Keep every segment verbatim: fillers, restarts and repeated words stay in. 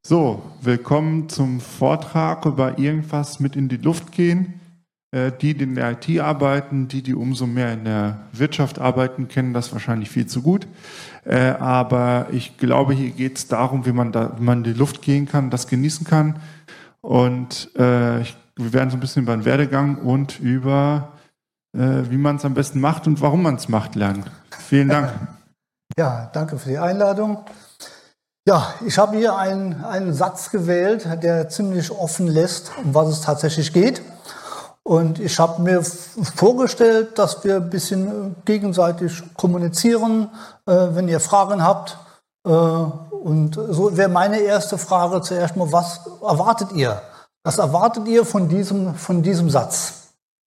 So, willkommen zum Vortrag über irgendwas mit in die Luft gehen. Äh, die, die in der I T arbeiten, die, die umso mehr in der Wirtschaft arbeiten, kennen das wahrscheinlich viel zu gut. Äh, aber ich glaube, hier geht es darum, wie man, da, wie man in die Luft gehen kann, das genießen kann. Und äh, ich, wir werden so ein bisschen über den Werdegang und über, äh, wie man es am besten macht und warum man es macht, lernen. Vielen Dank. Ja, danke für die Einladung. Ja, ich habe hier einen, einen Satz gewählt, der ziemlich offen lässt, um was es tatsächlich geht. Und ich habe mir vorgestellt, dass wir ein bisschen gegenseitig kommunizieren, äh, wenn ihr Fragen habt. Äh, und so wäre meine erste Frage zuerst mal, was erwartet ihr? Was erwartet ihr von diesem, von diesem Satz?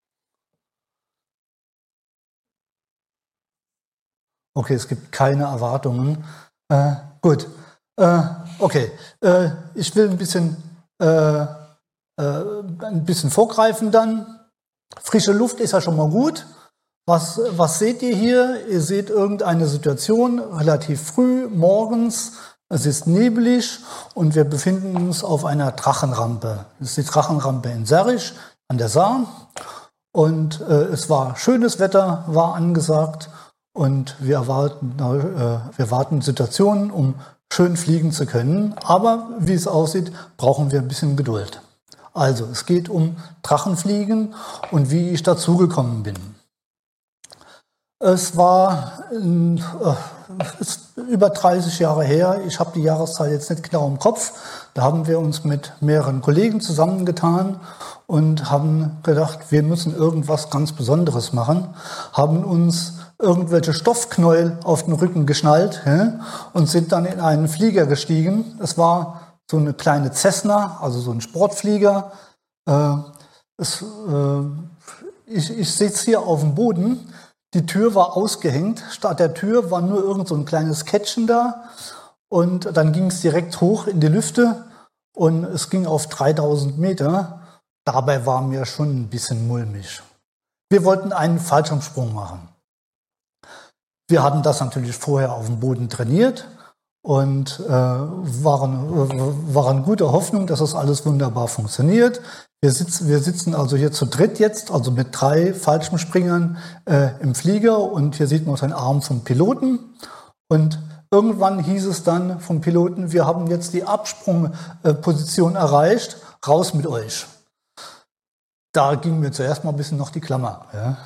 Okay, es gibt keine Erwartungen. Äh, gut. Äh, okay, äh, ich will ein bisschen, äh, äh, ein bisschen vorgreifen dann. Frische Luft ist ja schon mal gut. Was, was seht ihr hier? Ihr seht irgendeine Situation, relativ früh, morgens. Es ist nebelig und wir befinden uns auf einer Drachenrampe. Das ist die Drachenrampe in Serrich an der Saar. Und äh, es war schönes Wetter, war angesagt. Und wir erwarten, äh, wir warten Situationen, um schön fliegen zu können. Aber wie es aussieht, brauchen wir ein bisschen Geduld. Also, es geht um Drachenfliegen und wie ich dazugekommen bin. Es war äh, ist über dreißig Jahre her. Ich habe die Jahreszahl jetzt nicht genau im Kopf. Da haben wir uns mit mehreren Kollegen zusammengetan und haben gedacht, wir müssen irgendwas ganz Besonderes machen. Haben uns irgendwelche Stoffknäuel auf den Rücken geschnallt, ja, und sind dann in einen Flieger gestiegen. Es war so eine kleine Cessna, also so ein Sportflieger. Äh, es, äh, ich ich sitze hier auf dem Boden. Die Tür war ausgehängt. Statt der Tür war nur irgend so ein kleines Kettchen da. Und dann ging es direkt hoch in die Lüfte und es ging auf dreitausend Meter. Dabei war mir schon ein bisschen mulmig. Wir wollten einen Fallschirmsprung machen. Wir hatten das natürlich vorher auf dem Boden trainiert und äh, waren, äh, waren guter Hoffnung, dass das alles wunderbar funktioniert. Wir sitzen, wir sitzen also hier zu dritt jetzt, also mit drei Fallschirmspringern äh, im Flieger und hier sieht man den Arm vom Piloten. Und irgendwann hieß es dann vom Piloten, wir haben jetzt die Absprungposition erreicht, raus mit euch. Da ging mir zuerst mal ein bisschen noch die Klammer. Ja.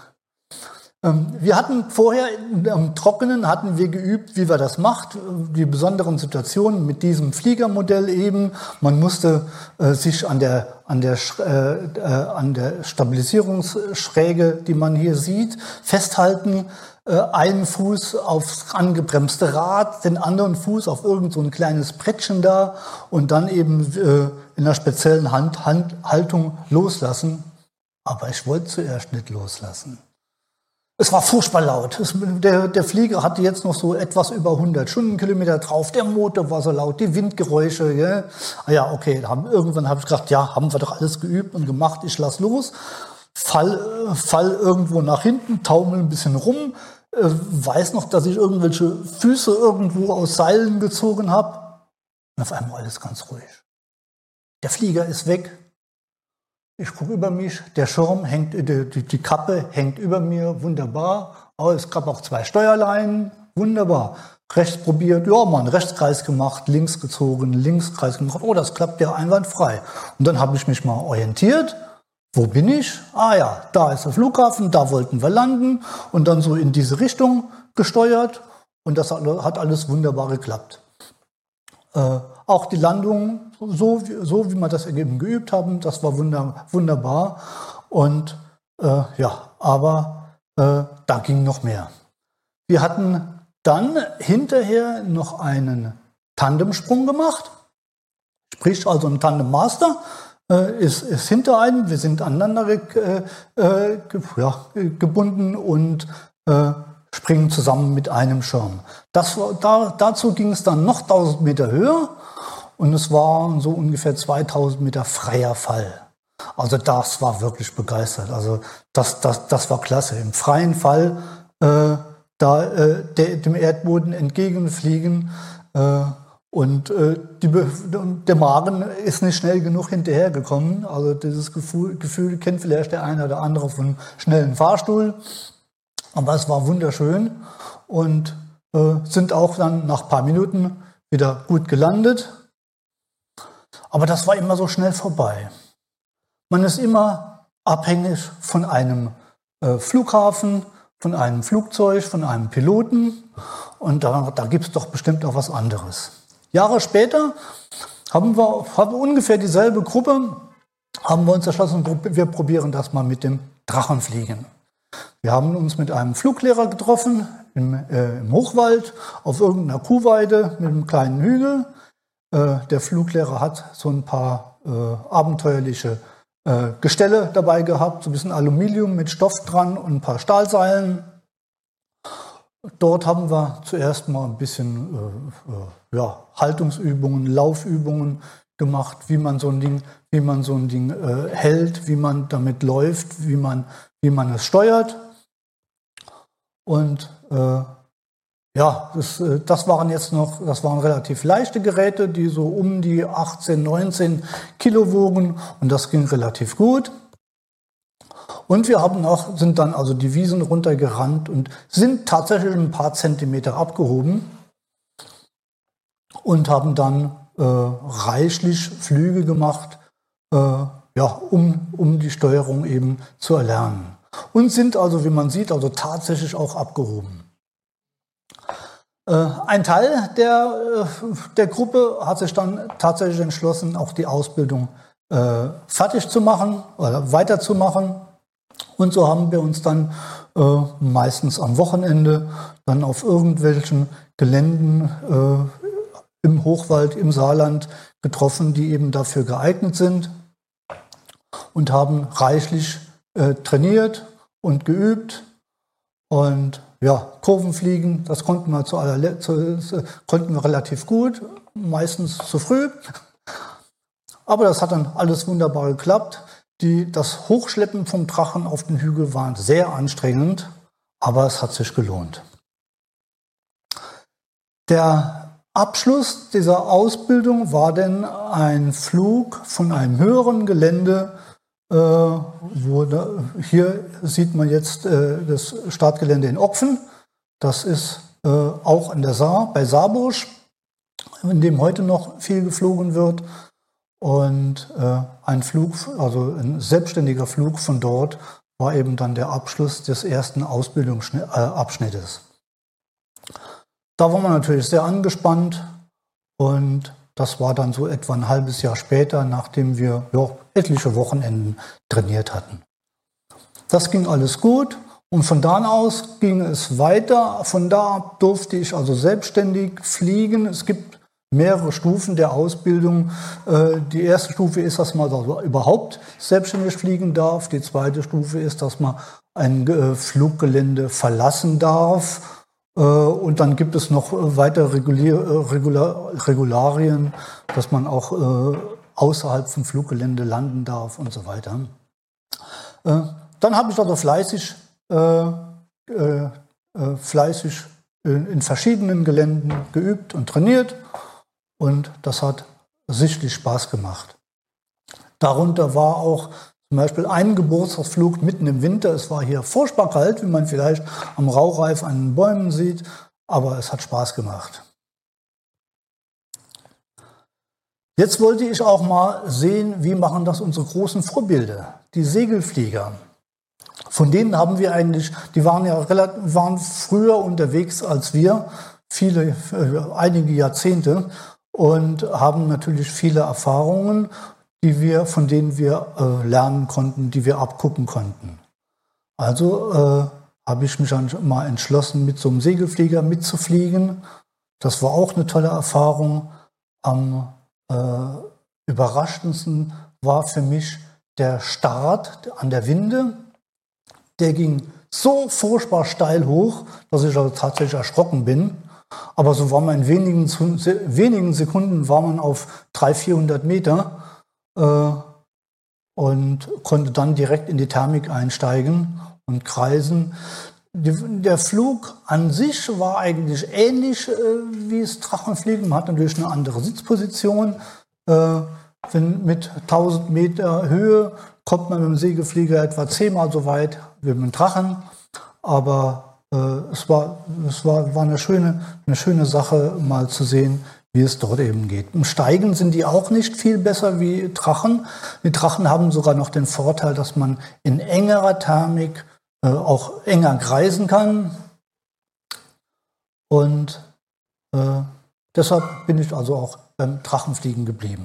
Wir hatten vorher im Trockenen hatten wir geübt, wie wir das macht, die besonderen Situationen mit diesem Fliegermodell eben. Man musste äh, sich an der an der äh, an der Stabilisierungsschräge, die man hier sieht, festhalten, äh, einen Fuß aufs angebremste Rad, den anderen Fuß auf irgend so ein kleines Brettchen da und dann eben äh, in einer speziellen Hand, Hand, Haltung loslassen. Aber ich wollte zuerst nicht loslassen. Es war furchtbar laut. Es, der, der Flieger hatte jetzt noch so etwas über hundert Stundenkilometer drauf. Der Motor war so laut, die Windgeräusche. Ja, ah ja, okay. Haben, irgendwann habe ich gedacht, ja, haben wir doch alles geübt und gemacht. Ich lass los, fall, fall irgendwo nach hinten, taumel ein bisschen rum. Äh, weiß noch, dass ich irgendwelche Füße irgendwo aus Seilen gezogen habe. Und auf einmal alles ganz ruhig. Der Flieger ist weg. Ich gucke über mich, der Schirm hängt, die, die Kappe hängt über mir, wunderbar. Aber es gab auch zwei Steuerleinen, wunderbar. Rechts probiert, ja, mal einen Rechtskreis gemacht, links gezogen, Linkskreis gemacht. Oh, das klappt ja einwandfrei. Und dann habe ich mich mal orientiert. Wo bin ich? Ah ja, da ist der Flughafen, da wollten wir landen. Und dann so in diese Richtung gesteuert. Und das hat alles wunderbar geklappt. Äh, auch die Landung, so, so wie wir das eben geübt haben, das war wunder, wunderbar. Und äh, ja, aber äh, da ging noch mehr. Wir hatten dann hinterher noch einen Tandemsprung gemacht. Sprich, also ein Tandem-Master äh, ist, ist hinter einem. Wir sind aneinander ge, äh, ge, ja, gebunden und äh, springen zusammen mit einem Schirm. Das, da, dazu ging es dann noch tausend Meter höher und es war so ungefähr zweitausend Meter freier Fall. Also das war wirklich begeistert. Also das, das, das war klasse. Im freien Fall äh, da äh, der, dem Erdboden entgegenfliegen äh, Und äh, die, der Magen ist nicht schnell genug hinterhergekommen. Also dieses Gefühl, Gefühl kennt vielleicht der eine oder andere von schnellen Fahrstuhl. Aber es war wunderschön und äh, sind auch dann nach ein paar Minuten wieder gut gelandet. Aber das war immer so schnell vorbei. Man ist immer abhängig von einem äh, Flughafen, von einem Flugzeug, von einem Piloten. Und da, da gibt es doch bestimmt auch was anderes. Jahre später haben wir, haben wir ungefähr dieselbe Gruppe, haben wir uns entschlossen, wir probieren das mal mit dem Drachenfliegen. Wir haben uns mit einem Fluglehrer getroffen im, äh, im Hochwald auf irgendeiner Kuhweide mit einem kleinen Hügel. Äh, der Fluglehrer hat so ein paar äh, abenteuerliche äh, Gestelle dabei gehabt, so ein bisschen Aluminium mit Stoff dran und ein paar Stahlseilen. Dort haben wir zuerst mal ein bisschen äh, äh, ja, Haltungsübungen, Laufübungen gemacht, wie man so ein Ding, wie man so ein Ding äh, hält, wie man damit läuft, wie man, wie man es steuert. Und äh, ja, das, äh, das waren jetzt noch, das waren relativ leichte Geräte, die so um die achtzehn, neunzehn Kilo wogen und das ging relativ gut. Und wir haben auch, sind dann also die Wiesen runtergerannt und sind tatsächlich ein paar Zentimeter abgehoben und haben dann äh, reichlich Flüge gemacht, äh, ja, um, um die Steuerung eben zu erlernen. Und sind also, wie man sieht, also tatsächlich auch abgehoben. Äh, ein Teil der, äh, der Gruppe hat sich dann tatsächlich entschlossen, auch die Ausbildung äh, fertig zu machen oder weiterzumachen. Und so haben wir uns dann äh, meistens am Wochenende dann auf irgendwelchen Geländen äh, im Hochwald, im Saarland getroffen, die eben dafür geeignet sind und haben reichlich äh, trainiert und geübt. Und ja, Kurvenfliegen, das konnten wir, zu aller, zu, konnten wir relativ gut, meistens zu früh. Aber das hat dann alles wunderbar geklappt. Die, das Hochschleppen vom Drachen auf den Hügel war sehr anstrengend, aber es hat sich gelohnt. Der Abschluss dieser Ausbildung war dann ein Flug von einem höheren Gelände, äh, wo da, hier sieht man jetzt äh, das Startgelände in Opfen. Das ist äh, auch an der Saar, bei Saarburg, in dem heute noch viel geflogen wird. Und äh, ein Flug, also ein selbstständiger Flug von dort, war eben dann der Abschluss des ersten Ausbildungsabschnittes. Da war man natürlich sehr angespannt und das war dann so etwa ein halbes Jahr später, nachdem wir ja, etliche Wochenenden trainiert hatten. Das ging alles gut und von da aus ging es weiter. Von da ab durfte ich also selbstständig fliegen. Es gibt mehrere Stufen der Ausbildung. Die erste Stufe ist, dass man überhaupt selbstständig fliegen darf. Die zweite Stufe ist, dass man ein Fluggelände verlassen darf. Und dann gibt es noch weitere Regularien, dass man auch außerhalb vom Fluggelände landen darf und so weiter. Dann habe ich also fleißig, fleißig in verschiedenen Geländen geübt und trainiert. Und das hat sichtlich Spaß gemacht. Darunter war auch zum Beispiel ein Geburtstagsflug mitten im Winter. Es war hier furchtbar kalt, wie man vielleicht am Raureif an den Bäumen sieht, aber es hat Spaß gemacht. Jetzt wollte ich auch mal sehen, wie machen das unsere großen Vorbilder, die Segelflieger. Von denen haben wir eigentlich, die waren ja relativ, waren früher unterwegs als wir, viele, einige Jahrzehnte. Und haben natürlich viele Erfahrungen, die wir, von denen wir äh, lernen konnten, die wir abgucken konnten. Also äh, habe ich mich dann mal entschlossen, mit so einem Segelflieger mitzufliegen. Das war auch eine tolle Erfahrung. Am äh, überraschendsten war für mich der Start an der Winde. Der ging so furchtbar steil hoch, dass ich also tatsächlich erschrocken bin. Aber so war man in wenigen, wenigen Sekunden war man auf dreihundert, vierhundert Meter äh, und konnte dann direkt in die Thermik einsteigen und kreisen. die, der Flug an sich war eigentlich ähnlich äh, wie das Drachenfliegen. Man hat natürlich eine andere Sitzposition. Äh, wenn mit tausend Meter Höhe kommt man mit dem Segelflieger etwa zehnmal so weit wie mit dem Drachen. Aber äh, es, war, es war, war eine, schöne, eine schöne Sache, mal zu sehen, wie es dort eben geht. Im Steigen sind die auch nicht viel besser wie Drachen. Die Drachen haben sogar noch den Vorteil, dass man in engerer Thermik äh, auch enger kreisen kann. Und äh, deshalb bin ich also auch beim Drachenfliegen geblieben.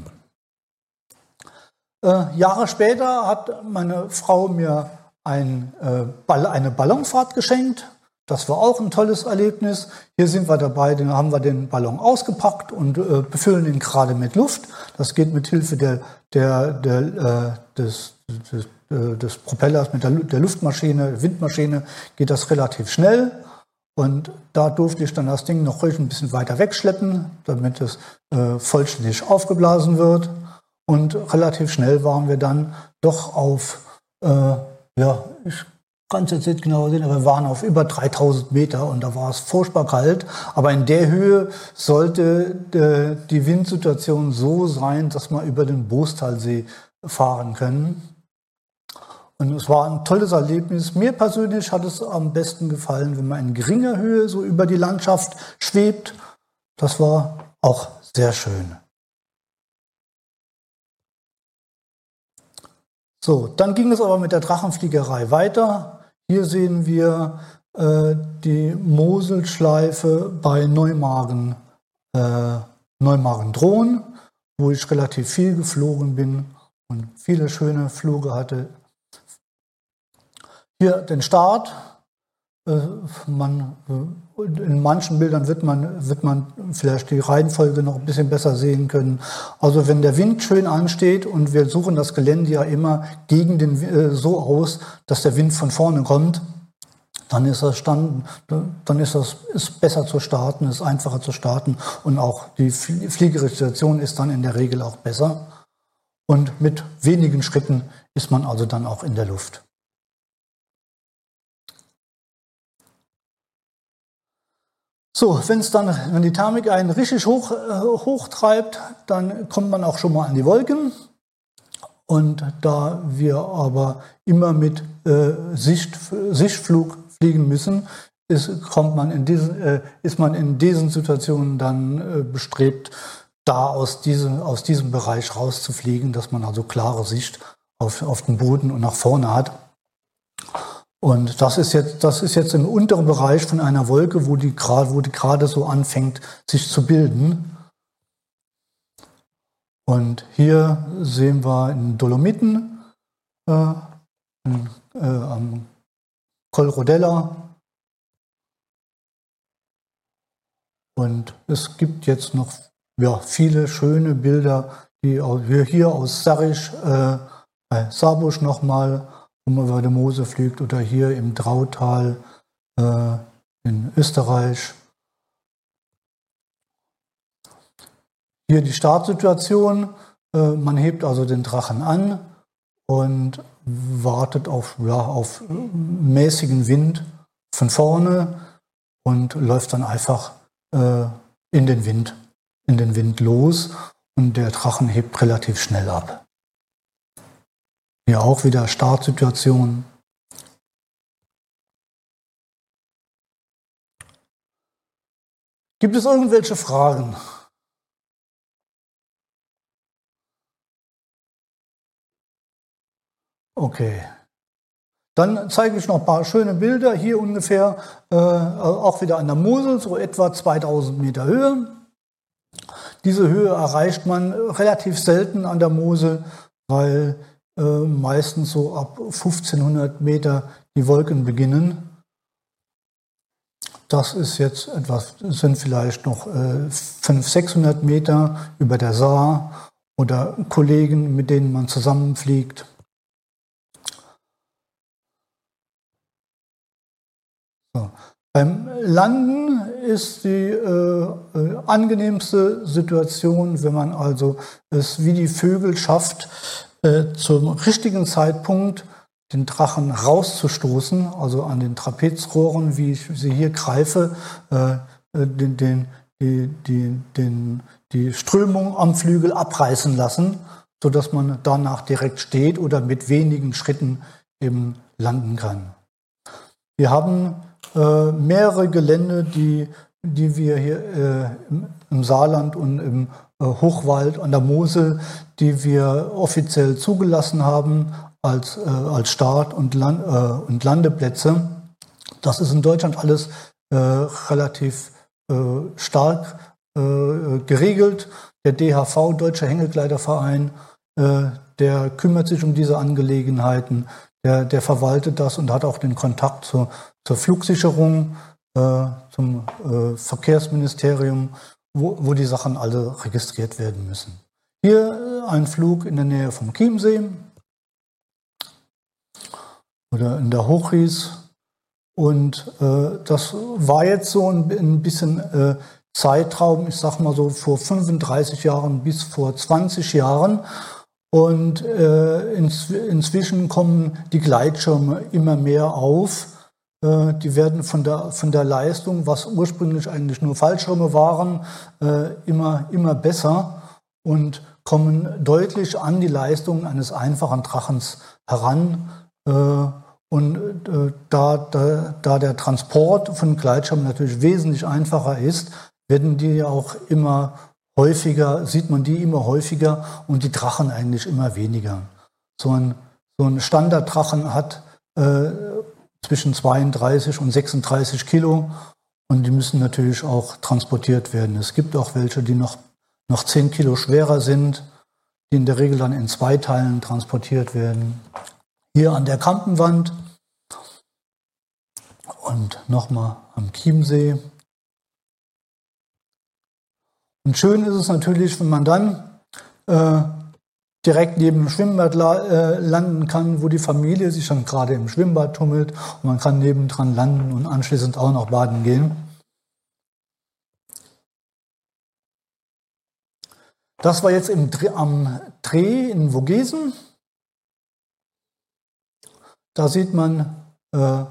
Äh, Jahre später hat meine Frau mir ein, äh, Ball, eine Ballonfahrt geschenkt. Das war auch ein tolles Erlebnis. Hier sind wir dabei, dann haben wir den Ballon ausgepackt und äh, befüllen ihn gerade mit Luft. Das geht mit Hilfe der, der, der, äh, des, des, äh, des Propellers, mit der, der Luftmaschine, Windmaschine, geht das relativ schnell. Und da durfte ich dann das Ding noch ruhig ein bisschen weiter wegschleppen, damit es äh, vollständig aufgeblasen wird. Und relativ schnell waren wir dann doch auf, äh, ja, ich kann es jetzt nicht genau sehen, aber wir waren auf über dreitausend Meter und da war es furchtbar kalt. Aber in der Höhe sollte äh, die Windsituation so sein, dass wir über den Boostalsee fahren können. Und es war ein tolles Erlebnis. Mir persönlich hat es am besten gefallen, wenn man in geringer Höhe so über die Landschaft schwebt. Das war auch sehr schön. So, dann ging es aber mit der Drachenfliegerei weiter. Hier sehen wir äh, die Moselschleife bei Neumagen, äh, Neumagen-Drohn, wo ich relativ viel geflogen bin und viele schöne Flüge hatte. Hier den Start. Äh, man, äh, in manchen Bildern wird man, wird man vielleicht die Reihenfolge noch ein bisschen besser sehen können. Also wenn der Wind schön ansteht und wir suchen das Gelände ja immer gegen den äh, so aus, dass der Wind von vorne kommt, dann ist das stand, dann ist das ist besser zu starten, ist einfacher zu starten und auch die fliegerische Situation ist dann in der Regel auch besser. Und mit wenigen Schritten ist man also dann auch in der Luft. So, wenn es dann, wenn die Thermik einen richtig hoch, äh, hoch treibt, dann kommt man auch schon mal an die Wolken. Und da wir aber immer mit äh, Sicht, Sichtflug fliegen müssen, ist, kommt man in diesen, äh, ist man in diesen Situationen dann äh, bestrebt, da aus diesem, aus diesem Bereich rauszufliegen, dass man also klare Sicht auf, auf den Boden und nach vorne hat. Und das ist jetzt, das ist jetzt im unteren Bereich von einer Wolke, wo die gerade, wo die gerade so anfängt, sich zu bilden. Und hier sehen wir in Dolomiten, äh, in, äh, am Col Rodella. Und es gibt jetzt noch ja, viele schöne Bilder, die wir hier aus Sarrisch, äh, bei Saarbusch nochmal, wo man über die Mosel fliegt, oder hier im Drautal äh, in Österreich. Hier die Startsituation. Äh, man hebt also den Drachen an und wartet auf, ja, auf mäßigen Wind von vorne und läuft dann einfach äh, in den Wind, in den Wind los und der Drachen hebt relativ schnell ab. Hier auch wieder Startsituation. Gibt es irgendwelche Fragen? Okay. Dann zeige ich noch ein paar schöne Bilder. Hier ungefähr äh, auch wieder an der Mosel, so etwa zweitausend Meter Höhe. Diese Höhe erreicht man relativ selten an der Mosel, weil äh, meistens so ab fünfzehnhundert Meter die Wolken beginnen. Das ist jetzt etwas, sind vielleicht noch äh, fünfhundert, sechshundert Meter über der Saar oder Kollegen, mit denen man zusammenfliegt. So. Beim Landen ist die äh, äh, angenehmste Situation, wenn man also es wie die Vögel schafft, äh, zum richtigen Zeitpunkt den Drachen rauszustoßen, also an den Trapezrohren, wie ich sie hier greife, äh, den, den, die, die, den, die Strömung am Flügel abreißen lassen, sodass man danach direkt steht oder mit wenigen Schritten eben landen kann. Wir haben äh, mehrere Gelände, die, die wir hier äh, im, im Saarland und im äh, Hochwald an der Mosel, die wir offiziell zugelassen haben als, äh, als Start- und, Land, äh, und Landeplätze. Das ist in Deutschland alles äh, relativ äh, stark äh, geregelt. Der D H V, Deutscher Hängegleiterverein, äh, der kümmert sich um diese Angelegenheiten. Der, der verwaltet das und hat auch den Kontakt zur, zur Flugsicherung, äh, zum äh, Verkehrsministerium, wo, wo die Sachen alle registriert werden müssen. Hier äh, ein Flug in der Nähe vom Chiemsee oder in der Hochries. Und äh, das war jetzt so ein, ein bisschen äh, Zeitraum, ich sag mal so vor fünfunddreißig Jahren bis vor zwanzig Jahren. Und äh, ins, inzwischen kommen die Gleitschirme immer mehr auf. Äh, die werden von der, von der Leistung, was ursprünglich eigentlich nur Fallschirme waren, äh, immer, immer besser und kommen deutlich an die Leistung eines einfachen Drachens heran. Äh, und äh, da, da, da der Transport von Gleitschirmen natürlich wesentlich einfacher ist, werden die auch immer häufiger, sieht man die immer häufiger und die Drachen eigentlich immer weniger. So ein, so ein Standarddrachen hat äh, zwischen zweiunddreißig und sechsunddreißig Kilo und die müssen natürlich auch transportiert werden. Es gibt auch welche, die noch, noch zehn Kilo schwerer sind, die in der Regel dann in zwei Teilen transportiert werden. Hier an der Kampenwand und nochmal am Chiemsee. Und schön ist es natürlich, wenn man dann äh, direkt neben dem Schwimmbad la äh, landen kann, wo die Familie sich dann gerade im Schwimmbad tummelt und man kann nebendran landen und anschließend auch noch baden gehen. Das war jetzt im Dreh, am Dreh in Vogesen. Da sieht man äh,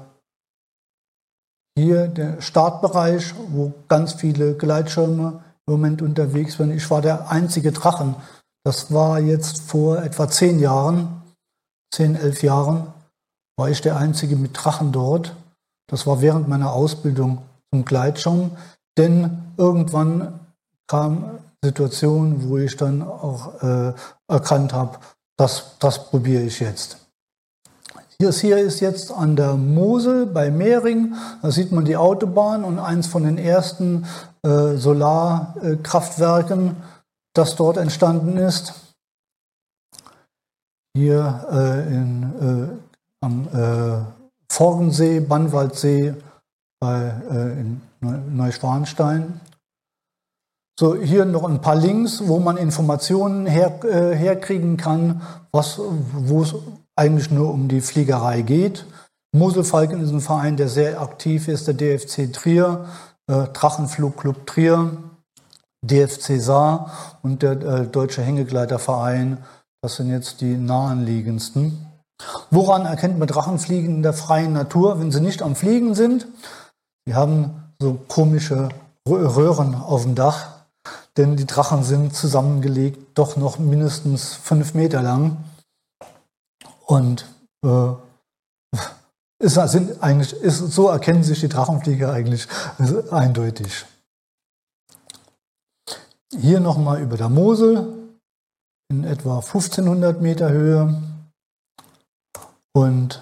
hier den Startbereich, wo ganz viele Gleitschirme im Moment unterwegs bin. Ich war der einzige Drachen. Das war jetzt vor etwa zehn Jahren, zehn, elf Jahren, war ich der einzige mit Drachen dort. Das war während meiner Ausbildung zum Gleitschirm. Denn irgendwann kam Situation, wo ich dann auch äh, erkannt habe, das, das probiere ich jetzt. Das hier ist jetzt an der Mosel bei Mehring. Da sieht man die Autobahn und eins von den ersten äh, Solarkraftwerken, das dort entstanden ist. Hier äh, in, äh, am äh, Forgensee, Bannwaldsee bei, äh, in Neuschwanstein. So, hier noch ein paar Links, wo man Informationen her, äh, herkriegen kann, was, wo es eigentlich nur um die Fliegerei geht. Moselfalken ist ein Verein, der sehr aktiv ist, der D F C Trier, äh, Drachenflugclub Trier, D F C Saar und der äh, Deutsche Hängegleiterverein. Das sind jetzt die nahenliegendsten. Woran erkennt man Drachenfliegen in der freien Natur, wenn sie nicht am Fliegen sind? Die haben so komische Röhren auf dem Dach, denn die Drachen sind zusammengelegt doch noch mindestens fünf Meter lang. Und äh, ist, sind eigentlich, ist, so erkennen sich die Drachenflieger eigentlich eindeutig. Hier nochmal über der Mosel in etwa fünfzehnhundert Meter Höhe. Und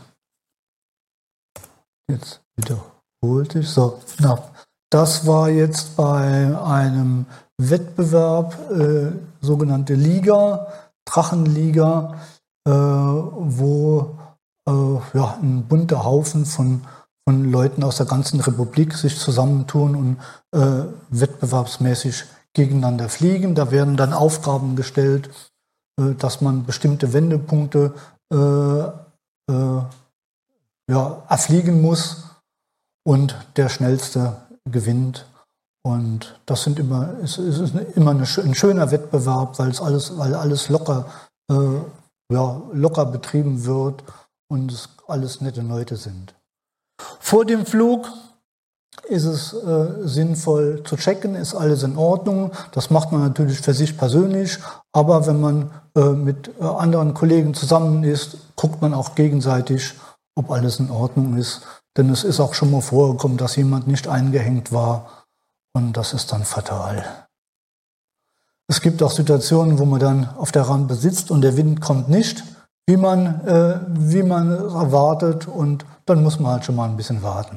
jetzt wiederholt ich. So, na, das war jetzt bei einem Wettbewerb, äh, sogenannte Liga, Drachenliga, äh, wo äh, ja, ein bunter Haufen von, von Leuten aus der ganzen Republik sich zusammentun und äh, wettbewerbsmäßig gegeneinander fliegen. Da werden dann Aufgaben gestellt, äh, dass man bestimmte Wendepunkte äh, äh, ja, erfliegen muss und der Schnellste gewinnt. Und das sind immer, es ist immer eine, ein schöner Wettbewerb, weil es alles, weil alles locker, äh, ja, locker betrieben wird und es alles nette Leute sind. Vor dem Flug ist es äh, sinnvoll zu checken, ist alles in Ordnung. Das macht man natürlich für sich persönlich, aber wenn man äh, mit äh, anderen Kollegen zusammen ist, guckt man auch gegenseitig, ob alles in Ordnung ist. Denn es ist auch schon mal vorgekommen, dass jemand nicht eingehängt war und das ist dann fatal. Es gibt auch Situationen, wo man dann auf der Rampe sitzt und der Wind kommt nicht, wie man, äh, wie man es erwartet, und dann muss man halt schon mal ein bisschen warten.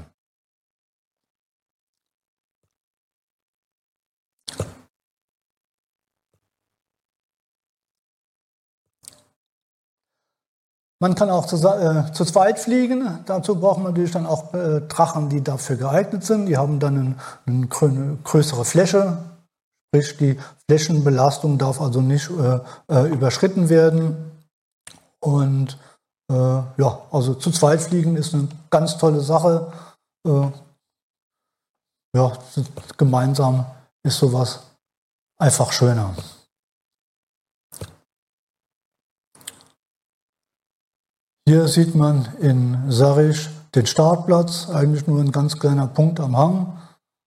Man kann auch zu, äh, zu zweit fliegen. Dazu braucht man natürlich dann auch äh, Drachen, die dafür geeignet sind. Die haben dann eine, eine größere Fläche. Sprich, die Flächenbelastung darf also nicht äh, äh, überschritten werden. Und äh, ja, also zu zweit fliegen ist eine ganz tolle Sache. Äh, ja, gemeinsam ist sowas einfach schöner. Hier sieht man in Sarrisch den Startplatz, eigentlich nur ein ganz kleiner Punkt am Hang.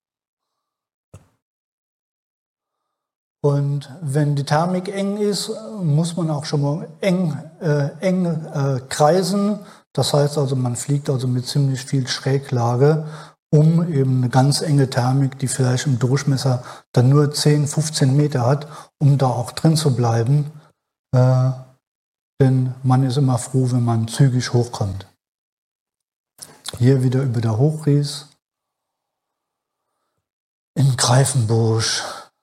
Und wenn die Thermik eng ist, muss man auch schon mal eng, äh, eng äh, kreisen. Das heißt also, man fliegt also mit ziemlich viel Schräglage, um eben eine ganz enge Thermik, die vielleicht im Durchmesser dann nur zehn, fünfzehn Meter hat, um da auch drin zu bleiben. Äh, Denn man ist immer froh, wenn man zügig hochkommt. Hier wieder über der Hochries. In Greifenbusch.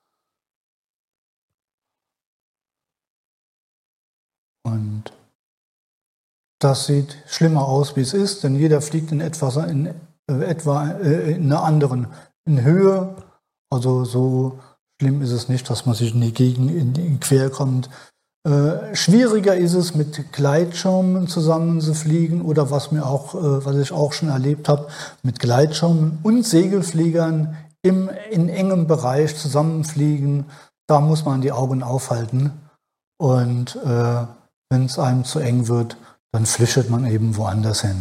Und das sieht schlimmer aus, wie es ist, denn jeder fliegt in etwa in, äh, etwa, äh, in einer anderen in Höhe. Also so schlimm ist es nicht, dass man sich in die Gegend in die quer kommt. Äh, schwieriger ist es, mit Gleitschirmen zusammen zu fliegen oder was, mir auch, äh, was ich auch schon erlebt habe, mit Gleitschirmen und Segelfliegern im, in engem Bereich zusammenfliegen. Da muss man die Augen aufhalten und äh, wenn es einem zu eng wird, dann flüchtet man eben woanders hin.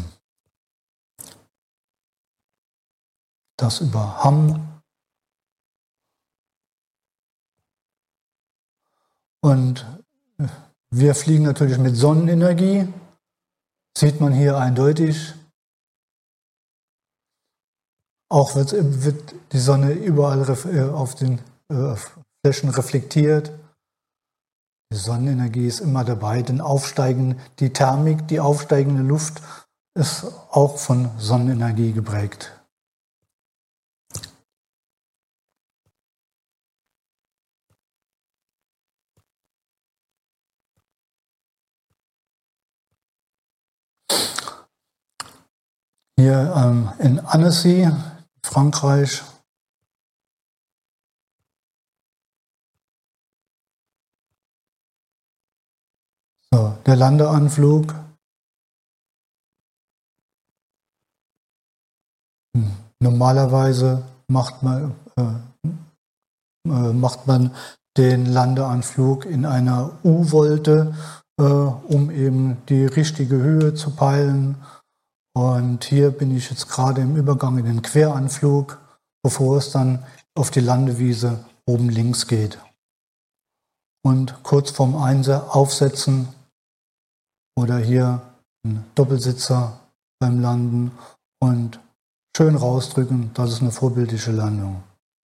Das über Hamm. Und wir fliegen natürlich mit Sonnenenergie, sieht man hier eindeutig. Auch wird, wird die Sonne überall auf den äh, Flächen reflektiert. Die Sonnenenergie ist immer dabei, denn aufsteigen, die Thermik, die aufsteigende Luft ist auch von Sonnenenergie geprägt. Hier ähm, in Annecy, Frankreich. So, der Landeanflug. Hm. Normalerweise macht man, äh, äh, macht man den Landeanflug in einer U-Volte, äh, um eben die richtige Höhe zu peilen. Und hier bin ich jetzt gerade im Übergang in den Queranflug, bevor es dann auf die Landewiese oben links geht. Und kurz vorm Einser aufsetzen oder hier einen Doppelsitzer beim Landen und schön rausdrücken, das ist eine vorbildliche Landung.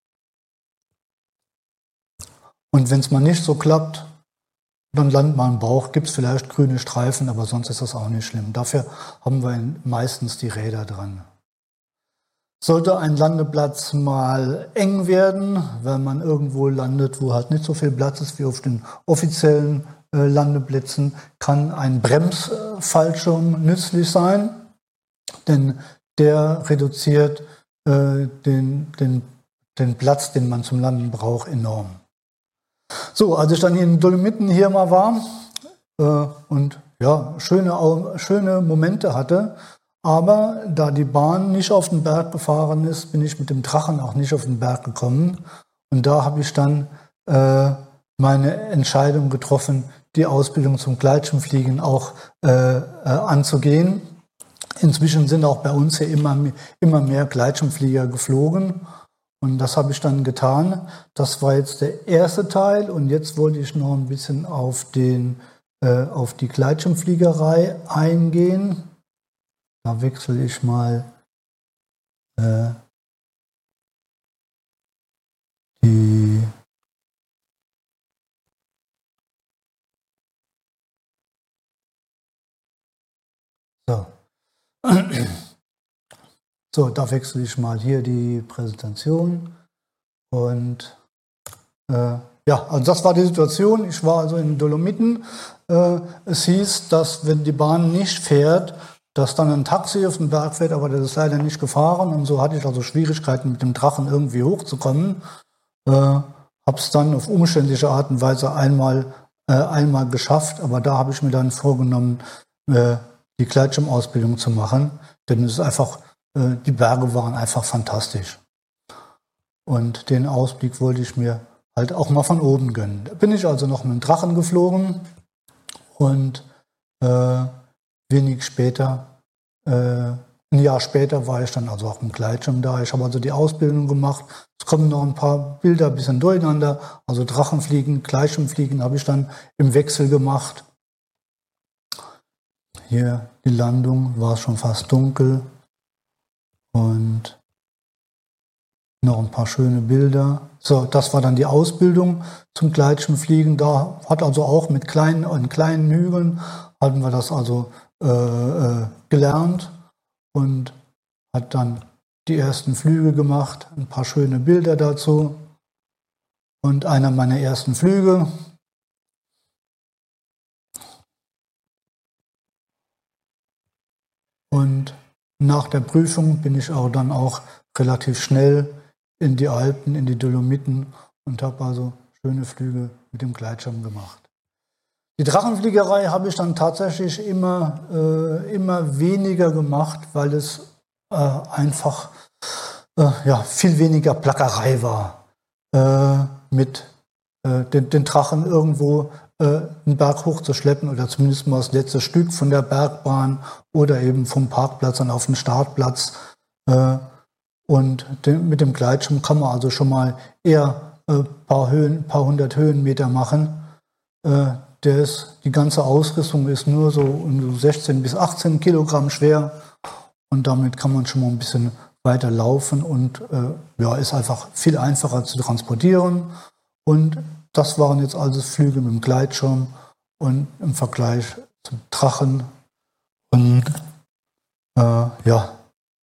Und wenn es mal nicht so klappt, dann landet man im Bauch, gibt es vielleicht grüne Streifen, aber sonst ist das auch nicht schlimm. Dafür haben wir meistens die Räder dran. Sollte ein Landeplatz mal eng werden, wenn man irgendwo landet, wo halt nicht so viel Platz ist wie auf den offiziellen äh, Landeplätzen, kann ein Bremsfallschirm nützlich sein, denn der reduziert äh, den, den, den Platz, den man zum Landen braucht, enorm. So, als ich dann hier in den Dolomiten hier mal war äh, und ja, schöne, schöne Momente hatte, aber da die Bahn nicht auf den Berg gefahren ist, bin ich mit dem Drachen auch nicht auf den Berg gekommen. Und da habe ich dann äh, meine Entscheidung getroffen, die Ausbildung zum Gleitschirmfliegen auch äh, äh, anzugehen. Inzwischen sind auch bei uns hier immer, immer mehr Gleitschirmflieger geflogen. Und das habe ich dann getan. Das war jetzt der erste Teil. Und jetzt wollte ich noch ein bisschen auf, den, äh, auf die Gleitschirmfliegerei eingehen. Da wechsle ich mal äh, die so. So, da wechsle ich mal hier die Präsentation. Und äh, ja, also das war die Situation. Ich war also in den Dolomiten. Äh, es hieß, dass wenn die Bahn nicht fährt, dass dann ein Taxi auf den Berg fährt, aber das ist leider nicht gefahren. Und so hatte ich also Schwierigkeiten, mit dem Drachen irgendwie hochzukommen. Äh, habe es dann auf umständliche Art und Weise einmal, äh, einmal geschafft, aber da habe ich mir dann vorgenommen, äh, die Gleitschirmausbildung zu machen, denn es ist einfach, äh, die Berge waren einfach fantastisch. Und den Ausblick wollte ich mir halt auch mal von oben gönnen. Da bin ich also noch mit dem Drachen geflogen und äh, wenig später, äh, ein Jahr später war ich dann also auch im Gleitschirm da. Ich habe also die Ausbildung gemacht. Es kommen noch ein paar Bilder ein bisschen durcheinander. Also Drachenfliegen, Gleitschirmfliegen habe ich dann im Wechsel gemacht. Hier die Landung, war es schon fast dunkel. Und noch ein paar schöne Bilder. So, das war dann die Ausbildung zum Gleitschirmfliegen. Da hat also auch mit kleinen, in kleinen Hügeln hatten wir das also äh, äh, gelernt und hat dann die ersten Flüge gemacht, ein paar schöne Bilder dazu. Und einer meiner ersten Flüge. Und nach der Prüfung bin ich auch dann auch relativ schnell in die Alpen, in die Dolomiten und habe also schöne Flüge mit dem Gleitschirm gemacht. Die Drachenfliegerei habe ich dann tatsächlich immer, äh, immer weniger gemacht, weil es äh, einfach äh, ja, viel weniger Plackerei war, äh, mit äh, den, den Drachen irgendwo äh, einen Berg hochzuschleppen oder zumindest mal das letzte Stück von der Bergbahn oder eben vom Parkplatz dann auf den Startplatz. Äh, und den, mit dem Gleitschirm kann man also schon mal eher ein äh, paar, Höhen, paar hundert Höhenmeter machen. Äh, Der ist, die ganze Ausrüstung ist nur so sechzehn bis achtzehn Kilogramm schwer und damit kann man schon mal ein bisschen weiter laufen und äh, ja, ist einfach viel einfacher zu transportieren. Und das waren jetzt also Flüge mit dem Gleitschirm und im Vergleich zum Drachen. Und äh, ja.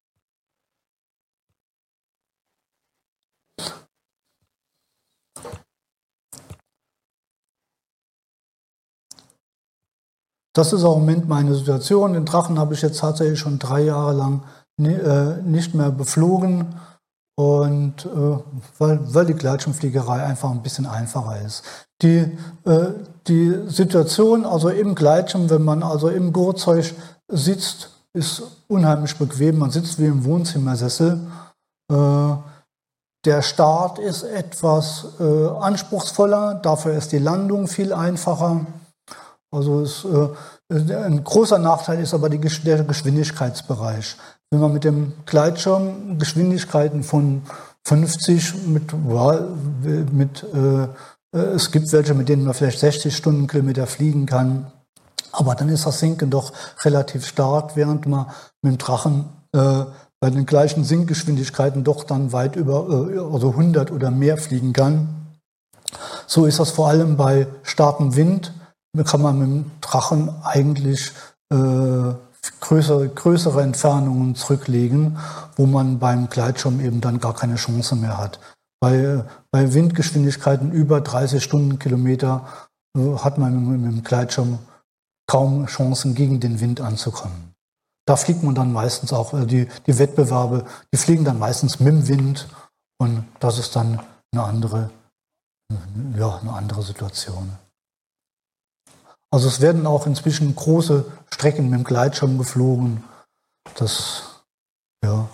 Das ist auch im Moment meine Situation. Den Drachen habe ich jetzt tatsächlich schon drei Jahre lang nicht mehr beflogen. Und äh, weil, weil die Gleitschirmfliegerei einfach ein bisschen einfacher ist. Die, äh, die Situation also im Gleitschirm, wenn man also im Gurtzeug sitzt, ist unheimlich bequem. Man sitzt wie im Wohnzimmersessel. Äh, der Start ist etwas äh, anspruchsvoller, dafür ist die Landung viel einfacher. Also es, äh, ein großer Nachteil ist aber die, der Geschwindigkeitsbereich. Wenn man mit dem Gleitschirm Geschwindigkeiten von fünfzig mit, ja, mit äh, es gibt welche, mit denen man vielleicht sechzig Stundenkilometer fliegen kann, aber dann ist das Sinken doch relativ stark, während man mit dem Drachen äh, bei den gleichen Sinkgeschwindigkeiten doch dann weit über äh, also hundert oder mehr fliegen kann. So ist das vor allem bei starkem Wind. Da kann man mit dem Drachen eigentlich äh, größere, größere Entfernungen zurücklegen, wo man beim Gleitschirm eben dann gar keine Chance mehr hat. Bei, bei Windgeschwindigkeiten über dreißig Stundenkilometer äh, hat man mit, mit dem Gleitschirm kaum Chancen, gegen den Wind anzukommen. Da fliegt man dann meistens auch, äh, die, die Wettbewerbe, die fliegen dann meistens mit dem Wind und das ist dann eine andere, ja, eine andere Situation. Also es werden auch inzwischen große Strecken mit dem Gleitschirm geflogen. Das, ja.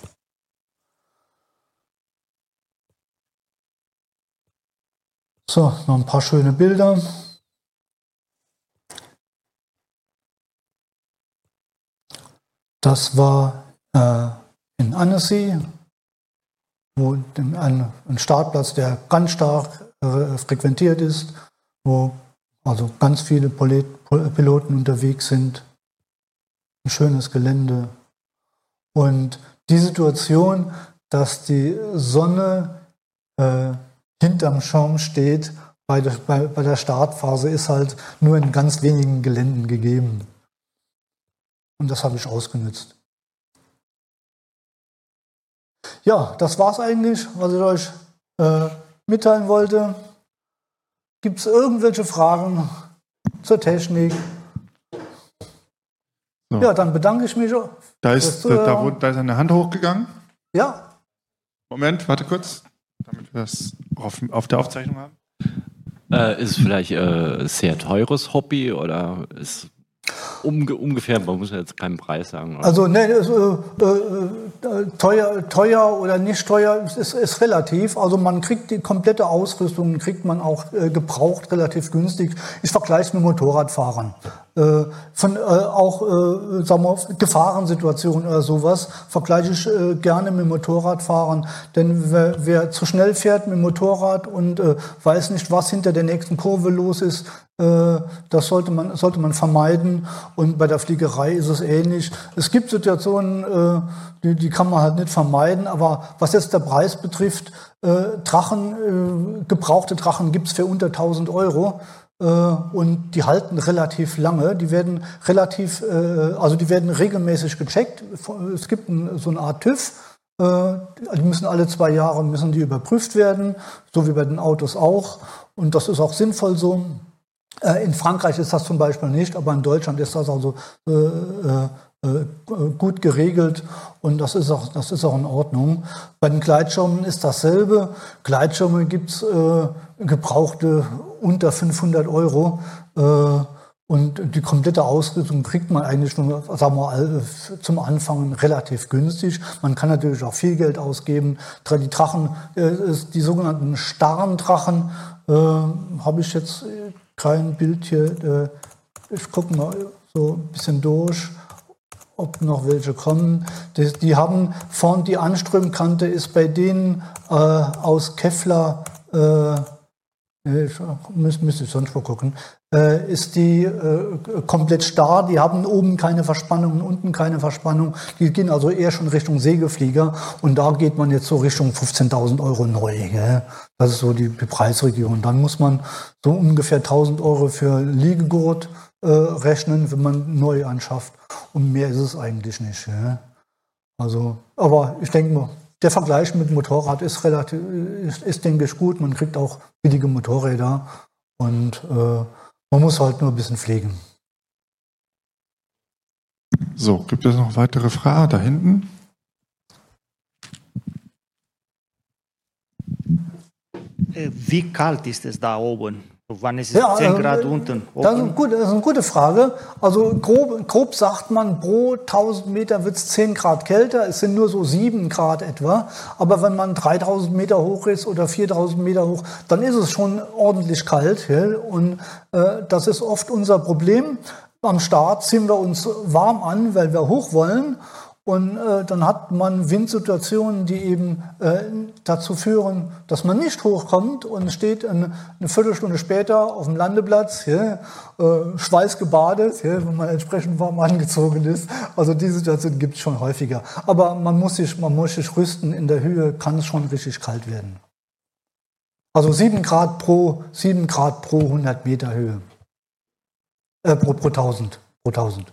So, noch ein paar schöne Bilder. Das war äh, in Annecy, wo ein, ein Startplatz, der ganz stark äh, frequentiert ist, wo also ganz viele Piloten unterwegs sind. Ein schönes Gelände. Und die Situation, dass die Sonne äh, hinterm Schirm steht bei der, bei, bei der Startphase, ist halt nur in ganz wenigen Geländen gegeben. Und das habe ich ausgenutzt. Ja, das war es eigentlich, was ich euch äh, mitteilen wollte. Gibt es irgendwelche Fragen zur Technik? So. Ja, dann bedanke ich mich. Da ist, da, da, da ist eine Hand hochgegangen. Ja. Moment, warte kurz, damit wir das auf, auf der Aufzeichnung haben. Äh, ist es vielleicht äh, sehr teures Hobby oder ist umge ungefähr, man muss ja jetzt keinen Preis sagen. Oder? Also ne, äh, äh, teuer, teuer oder nicht teuer ist, ist relativ. Also man kriegt die komplette Ausrüstung, kriegt man auch äh, gebraucht, relativ günstig. Ich vergleiche es mit Motorradfahrern. Äh, von äh, auch äh, sagen wir, Gefahrensituationen oder sowas vergleiche ich äh, gerne mit Motorradfahrern, denn wer, wer zu schnell fährt mit dem Motorrad und äh, weiß nicht, was hinter der nächsten Kurve los ist, äh, das sollte man sollte man vermeiden. Und bei der Fliegerei ist es ähnlich. Es gibt Situationen, äh, die, die kann man halt nicht vermeiden, aber was jetzt der Preis betrifft, äh, Drachen, äh, gebrauchte Drachen gibt's für unter tausend Euro. Und die halten relativ lange. Die werden relativ, also die werden regelmäßig gecheckt. Es gibt so eine Art TÜV. Die müssen alle zwei Jahre müssen die überprüft werden, so wie bei den Autos auch. Und das ist auch sinnvoll so. In Frankreich ist das zum Beispiel nicht, aber in Deutschland ist das also gut geregelt und das ist auch, das ist auch in Ordnung. Bei den Gleitschirmen ist dasselbe. Gleitschirme gibt es äh, gebrauchte unter fünfhundert Euro äh, und die komplette Ausrüstung kriegt man eigentlich schon, sagen wir, zum Anfang relativ günstig. Man kann natürlich auch viel Geld ausgeben. Die Drachen, äh, die sogenannten starren Drachen, äh, habe ich jetzt kein Bild hier. Äh, ich gucke mal so ein bisschen durch, ob noch welche kommen. Die, die haben vorn die Anströmkante ist bei denen äh, aus Kevlar, äh, ich müsste müsst ich sonst mal gucken, äh, ist die äh, komplett starr. Die haben oben keine Verspannung und unten keine Verspannung. Die gehen also eher schon Richtung Segelflieger und da geht man jetzt so Richtung fünfzehntausend Euro neu. Gell? Das ist so die, die Preisregion. Dann muss man so ungefähr tausend Euro für Liegegurt äh, rechnen, wenn man neu anschafft. Und mehr ist es eigentlich nicht. Ja. Also, aber ich denke mal, der Vergleich mit dem Motorrad ist relativ, ist, ist denke ich gut. Man kriegt auch billige Motorräder und äh, man muss halt nur ein bisschen pflegen. So, gibt es noch weitere Fragen da hinten? Wie kalt ist es da oben? Wann ist es ja, zehn Grad unten? Das ist, eine gute, das ist eine gute Frage. Also grob, grob sagt man, pro tausend Meter wird es zehn Grad kälter. Es sind nur so sieben Grad etwa. Aber wenn man dreitausend Meter hoch ist oder viertausend Meter hoch, dann ist es schon ordentlich kalt. Ja? Und äh, das ist oft unser Problem. Am Start ziehen wir uns warm an, weil wir hoch wollen. Und äh, dann hat man Windsituationen, die eben äh, dazu führen, dass man nicht hochkommt und steht eine, eine Viertelstunde später auf dem Landeplatz, ja, äh, schweißgebadet, ja, wenn man entsprechend warm angezogen ist. Also die Situation gibt es schon häufiger. Aber man muss sich, man muss sich rüsten. In der Höhe kann es schon richtig kalt werden. Also sieben Grad pro, sieben Grad pro hundert Meter Höhe. Äh, pro, pro tausend. Pro tausend.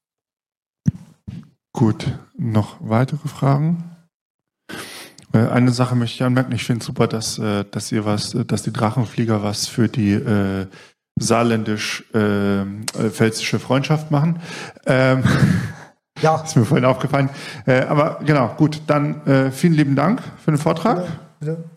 Gut, noch weitere Fragen? Eine Sache möchte ich anmerken, ich finde es super, dass, dass ihr was, dass die Drachenflieger was für die äh, saarländisch-pfälzische äh, Freundschaft machen. Ähm, ja. Ist mir vorhin aufgefallen. Äh, aber genau, gut, dann äh, vielen lieben Dank für den Vortrag. Bitte, bitte.